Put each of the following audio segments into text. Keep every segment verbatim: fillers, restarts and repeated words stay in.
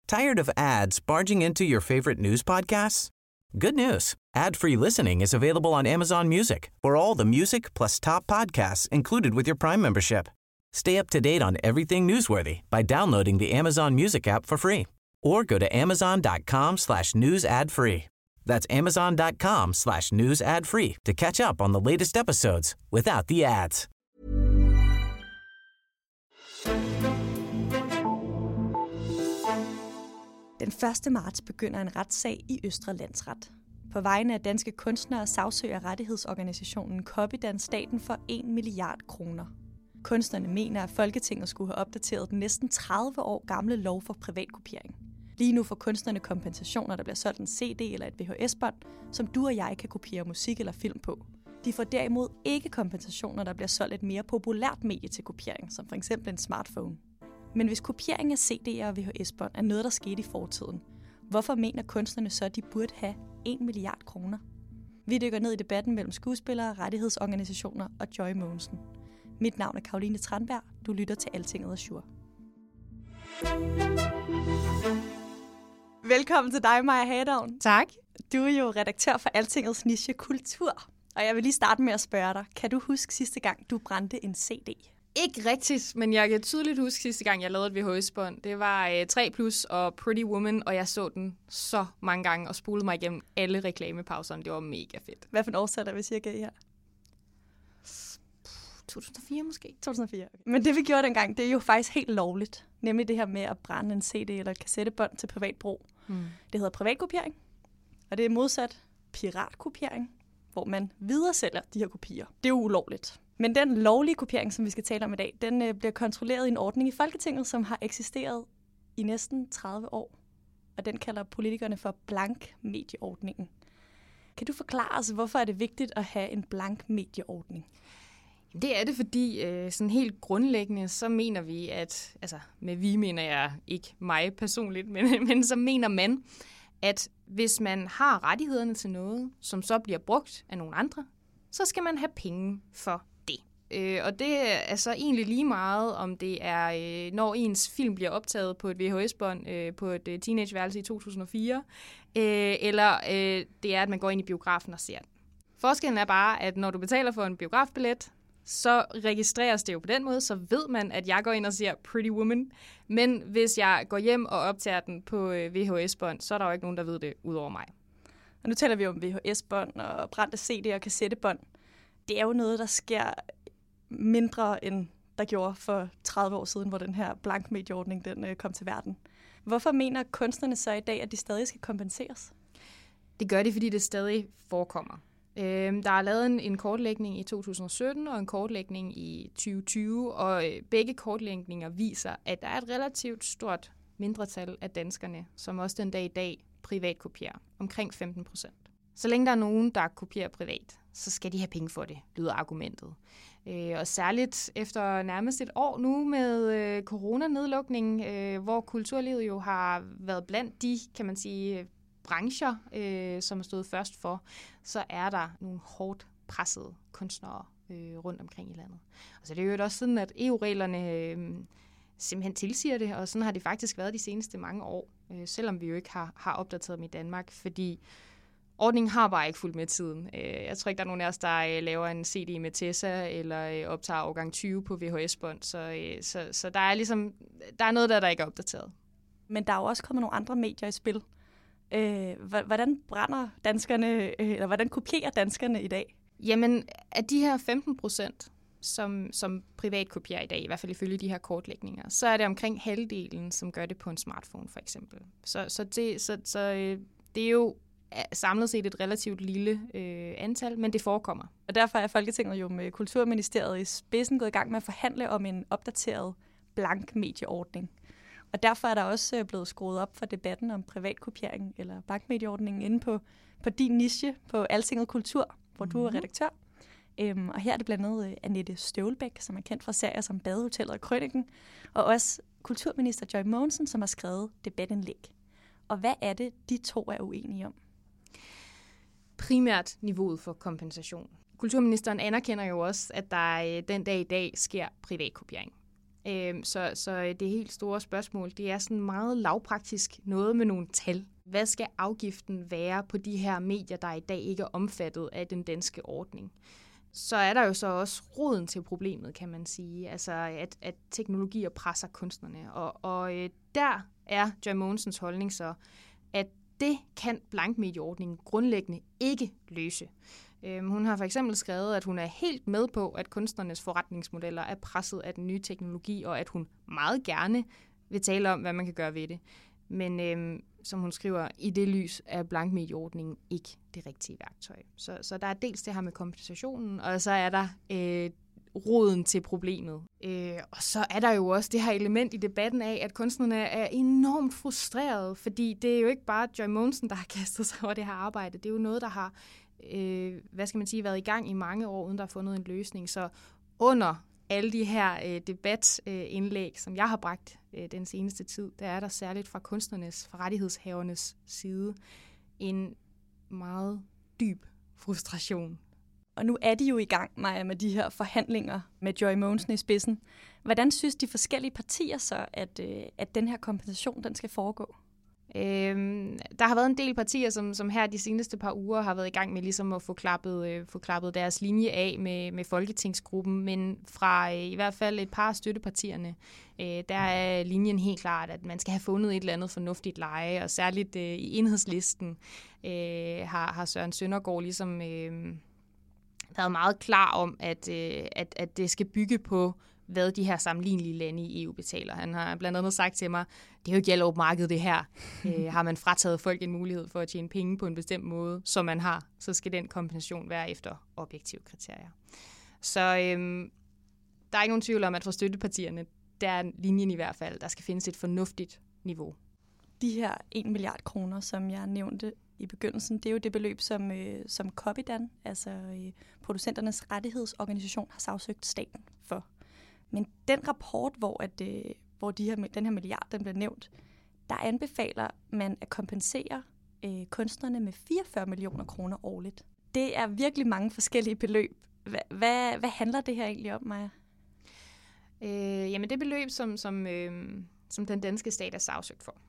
Tired of ads barging into your favorite news podcasts? Good news. Ad-free listening is available on Amazon Music for all the music plus top podcasts included with your Prime membership. Stay up to date on everything newsworthy by downloading the Amazon Music app for free or go to amazon.com slash news ad free. That's amazon.com slash news ad free to catch up on the latest episodes without the ads. Den første marts begynder en retssag i Østre Landsret. På vegne af danske kunstnere sagsøger rettighedsorganisationen Copydan staten for en milliard kroner. Kunstnerne mener, at Folketinget skulle have opdateret den næsten tredive år gamle lov for privatkopiering. Lige nu får kunstnerne kompensationer, der bliver solgt en C D eller et V H S-bånd, som du og jeg kan kopiere musik eller film på. De får derimod ikke kompensationer, der bliver solgt et mere populært medie til kopiering, som f.eks. en smartphone. Men hvis kopiering af C D'er og V H S-bånd er noget, der skete i fortiden, hvorfor mener kunstnerne så, at de burde have en milliard kroner? Vi dykker ned i debatten mellem skuespillere, rettighedsorganisationer og Joy Mogensen. Mit navn er Karoline Tranberg. Du lytter til Altinget Azure. Velkommen til dig, Maja Hadavn. Tak. Du er jo redaktør for Altingets niche Kultur. Og jeg vil lige starte med at spørge dig. Kan du huske sidste gang, du brændte en C D? Ikke rigtigt, men jeg kan tydeligt huske sidste gang, jeg lavede et V H S-bånd. Det var øh, tre plus og Pretty Woman, og jeg så den så mange gange og spolede mig igennem alle reklamepauserne. Det var mega fedt. Hvad for en årsag der vil sige, jeg her? to tusind og fire måske. to tusind og fire. Okay. Men det vi gjorde dengang, det er jo faktisk helt lovligt. Nemlig det her med at brænde en C D eller et kassettebånd til privat brug. Mm. Det hedder privatkopiering, og det er modsat piratkopiering, hvor man videresælger de her kopier. Det er jo ulovligt. Men den lovlige kopiering, som vi skal tale om i dag, den øh, bliver kontrolleret i en ordning i Folketinget, som har eksisteret i næsten tredive år. Og den kalder politikerne for blankmedieordningen. Kan du forklare os, hvorfor er det vigtigt at have en blankmedieordning? Det er det, fordi øh, sådan helt grundlæggende, så mener vi, at, altså med vi mener jeg ikke mig personligt, men, men så mener man, at hvis man har rettighederne til noget, som så bliver brugt af nogle andre, så skal man have penge for det. Øh, og det er så egentlig lige meget, om det er, øh, når ens film bliver optaget på et V H S-bånd øh, på et øh, teenageværelse i to tusind og fire, øh, eller øh, det er, at man går ind i biografen og ser den. Forskellen er bare, at når du betaler for en biografbillet, så registreres det jo på den måde, så ved man, at jeg går ind og ser Pretty Woman. Men hvis jeg går hjem og optager den på V H S-bånd, så er der jo ikke nogen, der ved det ud over mig. Og nu taler vi om V H S-bånd og brændte C D og kassettebånd. Det er jo noget, der sker mindre, end der gjorde for tredive år siden, hvor den her blankmedieordning den, øh, kom til verden. Hvorfor mener kunstnerne så i dag, at de stadig skal kompenseres? Det gør de, fordi det stadig forekommer. Der er lavet en, en kortlægning i to tusind og sytten og en kortlægning i tyve tyve, og begge kortlægninger viser, at der er et relativt stort mindretal af danskerne, som også den dag i dag privatkopierer, omkring femten procent. Så længe der er nogen, der kopierer privat, så skal de have penge for det, lyder argumentet. Og særligt efter nærmest et år nu med coronanedlukningen, hvor kulturlivet jo har været blandt de, kan man sige, brancher, øh, som er stået først for, så er der nogle hårdt pressede kunstnere øh, rundt omkring i landet. Og så er det jo også sådan, at E U-reglerne øh, simpelthen tilsiger det, og sådan har det faktisk været de seneste mange år, øh, selvom vi jo ikke har, har opdateret dem i Danmark, fordi ordningen har bare ikke fulgt med tiden. Øh, jeg tror ikke, der er nogen af os, der øh, laver en C D med Tessa, eller øh, optager årgang tyve på V H S-bånd, så, øh, så, så der er ligesom, der er noget der, der ikke er opdateret. Men der er jo også kommet nogle andre medier i spil. Øh, hvordan brænder danskerne, eller hvordan kopierer danskerne i dag? Jamen, af de her femten procent, som, som privat kopierer i dag, i hvert fald ifølge de her kortlægninger, så er det omkring halvdelen, som gør det på en smartphone, for eksempel. Så, så, det, så, så det er jo samlet set et relativt lille øh, antal, men det forekommer. Og derfor er Folketinget jo med Kulturministeriet i spidsen gået i gang med at forhandle om en opdateret blankmedieordning. Og derfor er der også blevet skruet op for debatten om privatkopiering eller blankmedieordningen inde på, på din niche på Altinget Kultur, hvor mm-hmm. du er redaktør. Øhm, og her er det blandt andet Annette Støvlbæk, som er kendt fra serier som Badehotellet og Krøniken, og også kulturminister Joy Mogensen, som har skrevet debatindlæg. Og hvad er det, de to er uenige om? Primært niveauet for kompensation. Kulturministeren anerkender jo også, at der den dag i dag sker privatkopiering. Øh, så, så det helt store spørgsmål, det er sådan meget lavpraktisk noget med nogle tal. Hvad skal afgiften være på de her medier, der i dag ikke er omfattet af den danske ordning? Så er der jo så også roden til problemet, kan man sige. Altså, at, at teknologier presser kunstnerne. Og, og øh, der er Joy Mogensens holdning så, at det kan blankmedieordningen grundlæggende ikke løse. Øhm, hun har for eksempel skrevet, at hun er helt med på, at kunstnernes forretningsmodeller er presset af den nye teknologi, og at hun meget gerne vil tale om, hvad man kan gøre ved det. Men øhm, som hun skriver, i det lys er blankmedieordningen ikke det rigtige værktøj. Så, så der er dels det her med kompensationen, og så er der øh, roden til problemet. Øh, og så er der jo også det her element i debatten af, at kunstnerne er enormt frustrerede, fordi det er jo ikke bare Joy Mogensen, der har kastet sig over det her arbejde. Det er jo noget, der har øh, hvad skal man sige, været i gang i mange år, uden der er fundet en løsning. Så under alle de her øh, debatindlæg, øh, som jeg har bragt øh, den seneste tid, der er der særligt fra kunstnernes, fra rettighedshavernes side, en meget dyb frustration. Og nu er de jo i gang, Maja, med de her forhandlinger med Joy Mogensen i spidsen. Hvordan synes de forskellige partier så, at, øh, at den her kompensation den skal foregå? Øhm, der har været en del partier, som, som her de seneste par uger har været i gang med ligesom at få klappet, øh, få klappet deres linje af med, med Folketingsgruppen, men fra øh, i hvert fald et par af støttepartierne, øh, der er linjen helt klart, at man skal have fundet et eller andet fornuftigt leje, og særligt øh, i Enhedslisten øh, har, har Søren Søndergaard ligesom øh, været meget klar om, at, øh, at, at det skal bygge på, hvad de her sammenlignelige lande i E U betaler. Han har blandt andet sagt til mig, det er jo ikke Hjallerup marked det her. øh, har man frataget folk en mulighed for at tjene penge på en bestemt måde, som man har, så skal den kompensation være efter objektive kriterier. Så øhm, der er ikke nogen tvivl om, at for støttepartierne, der er linjen i hvert fald, der skal findes et fornuftigt niveau. De her en milliard kroner, som jeg nævnte i begyndelsen, det er jo det beløb, som, øh, som Copydan, altså øh, producenternes rettighedsorganisation, har sagsøgt staten for. Men den rapport, hvor, at, øh, hvor de her, den her milliard den bliver nævnt, der anbefaler man at kompensere øh, kunstnerne med fireogfyrre millioner kroner årligt. Det er virkelig mange forskellige beløb. Hva, hvad, hvad handler det her egentlig om, Maja? Øh, jamen det beløb, som, som, øh, som den danske stat er sagsøgt for,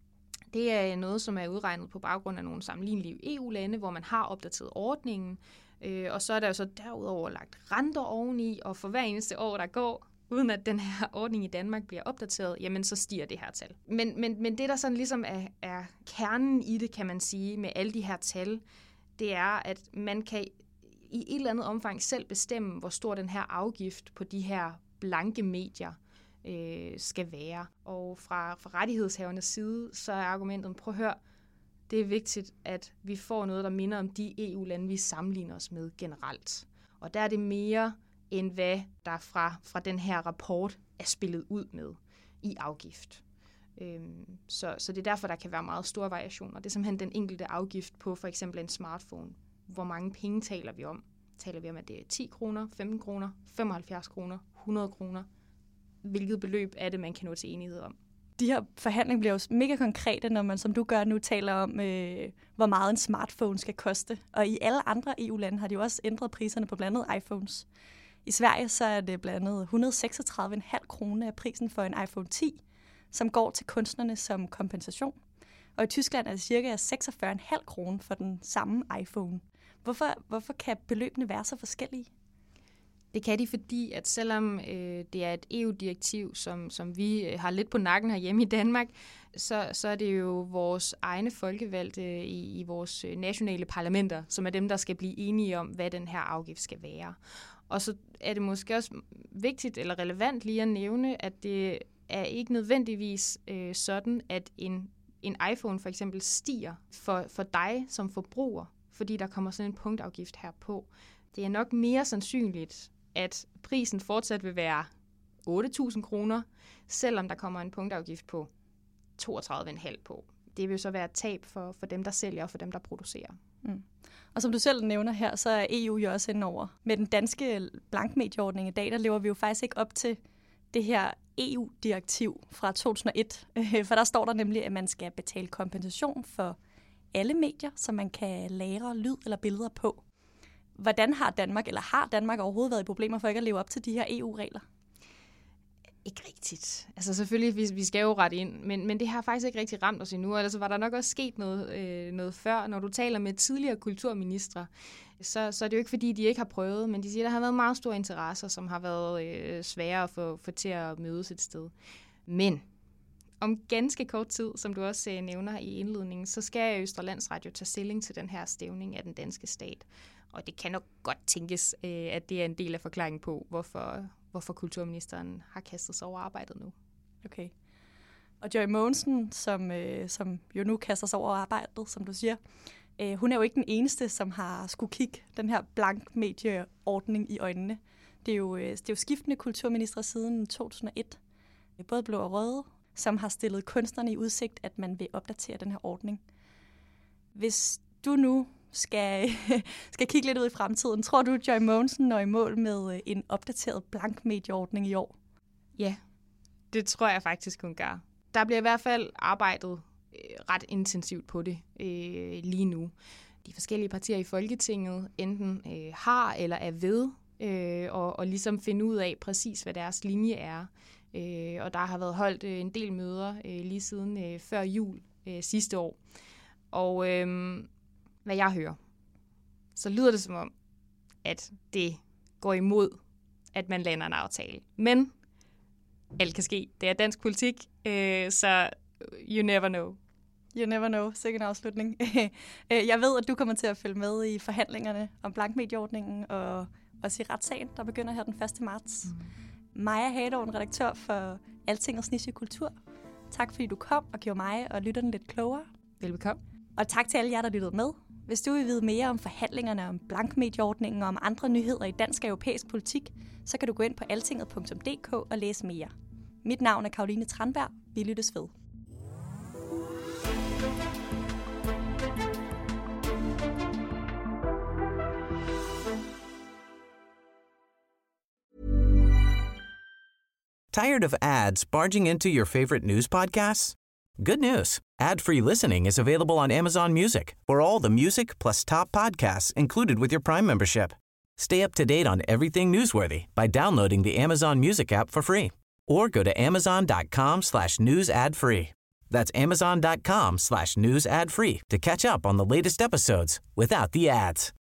det er noget, som er udregnet på baggrund af nogle sammenlignelige E U-lande, hvor man har opdateret ordningen. Øh, og så er der jo så derudover lagt renter oveni, og for hver eneste år, der går, uden at den her ordning i Danmark bliver opdateret, jamen så stiger det her tal. Men, men, men det, der sådan ligesom er, er kernen i det, kan man sige, med alle de her tal, det er, at man kan i et eller andet omfang selv bestemme, hvor stor den her afgift på de her blanke medier øh, skal være. Og fra, fra rettighedshavernes side, så er argumentet, prøv at høre, det er vigtigt, at vi får noget, der minder om de E U-lande, vi sammenligner os med generelt. Og der er det mere, end hvad der fra, fra den her rapport er spillet ud med i afgift. Øhm, så, så det er derfor, der kan være meget store variationer. Det er simpelthen den enkelte afgift på for eksempel en smartphone. Hvor mange penge taler vi om? Taler vi om, at det er ti kroner, femten kroner, femoghalvfjerds kroner, hundrede kroner? Hvilket beløb er det, man kan nå til enighed om? De her forhandlinger bliver jo mega konkrete, når man, som du gør nu, taler om, øh, hvor meget en smartphone skal koste. Og i alle andre E U-lande har de jo også ændret priserne på blandt andet iPhones. I Sverige så er det blandt andet et hundrede og seksogtredive komma fem kroner af prisen for en iPhone ti, som går til kunstnerne som kompensation. Og i Tyskland er det cirka seksogfyrre komma fem kroner for den samme iPhone. Hvorfor, hvorfor kan beløbene være så forskellige? Det kan de, fordi at selvom øh, det er et E U-direktiv, som, som vi har lidt på nakken herhjemme i Danmark, så, så er det jo vores egne folkevalgte i, i vores nationale parlamenter, som er dem, der skal blive enige om, hvad den her afgift skal være. Og så er det måske også vigtigt eller relevant lige at nævne, at det er ikke nødvendigvis øh, sådan, at en, en iPhone for eksempel stiger for, for dig som forbruger, fordi der kommer sådan en punktafgift her på. Det er nok mere sandsynligt, at prisen fortsat vil være otte tusind kroner, selvom der kommer en punktafgift på toogtredive komma fem på. Det vil så være et tab for, for dem, der sælger og for dem, der producerer. Mm. Og som du selv nævner her, så er E U jo også inde over. Med den danske blankmedieordning i dag, der lever vi jo faktisk ikke op til det her E U-direktiv fra to tusind og et. For der står der nemlig, at man skal betale kompensation for alle medier, som man kan lagre lyd eller billeder på. Hvordan har Danmark, eller har Danmark overhovedet været i problemer for ikke at leve op til de her E U-regler? Ikke rigtigt. Altså selvfølgelig, vi, vi skal jo rette ind, men, men det har faktisk ikke rigtig ramt os endnu, ellers var der nok også sket noget, øh, noget før. Når du taler med tidligere kulturministre, så, så er det jo ikke fordi, de ikke har prøvet, men de siger, at der har været meget store interesser, som har været øh, svære at få, få til at mødes et sted. Men om ganske kort tid, som du også øh, nævner i indledningen, så skal Østre Landsret tage stilling til den her stævning af den danske stat. Og det kan nok godt tænkes, øh, at det er en del af forklaringen på, hvorfor, hvorfor kulturministeren har kastet sig over arbejdet nu. Okay. Og Joy Mogensen, som, øh, som jo nu kaster sig over arbejdet, som du siger, øh, hun er jo ikke den eneste, som har skulle kigge den her blankmedieordning i øjnene. Det er jo, øh, det er jo skiftende kulturministre siden to tusind og et, både blå og røde, som har stillet kunstnerne i udsigt, at man vil opdatere den her ordning. Hvis du nu skal, skal kigge lidt ud i fremtiden, tror du, Joy Mogensen når i mål med en opdateret blankmedieordning i år? Ja, det tror jeg faktisk, hun gør. Der bliver i hvert fald arbejdet øh, ret intensivt på det øh, lige nu. De forskellige partier i Folketinget enten øh, har eller er ved øh, og, og ligesom finde ud af præcis, hvad deres linje er. Øh, og der har været holdt øh, en del møder øh, lige siden øh, før jul øh, sidste år. Og øh, hvad jeg hører, så lyder det som om, at det går imod, at man lander en aftale. Men alt kan ske. Det er dansk politik, øh, så you never know. You never know. Sikke en afslutning. Jeg ved, at du kommer til at følge med i forhandlingerne om blankmedieordningen og også i retssagen, der begynder her den første marts. Mm. Maja Hadorn, redaktør for Altingets Niche Kultur. Tak fordi du kom og gjorde mig og lytterne lidt klogere. Velbekomme. Og tak til alle jer, der lyttede med. Hvis du vil vide mere om forhandlingerne om blankmedieordningen og om andre nyheder i dansk og europæisk politik, så kan du gå ind på altinget punktum d k og læse mere. Mit navn er Karoline Tranberg. Vi lyttes ved. Tired of ads barging into your favorite news podcasts? Good news. Ad-free listening is available on Amazon Music for all the music plus top podcasts included with your Prime membership. Stay up to date on everything newsworthy by downloading the Amazon Music app for free or go to amazon.com slash news ad free. That's amazon.com slash news ad free to catch up on the latest episodes without the ads.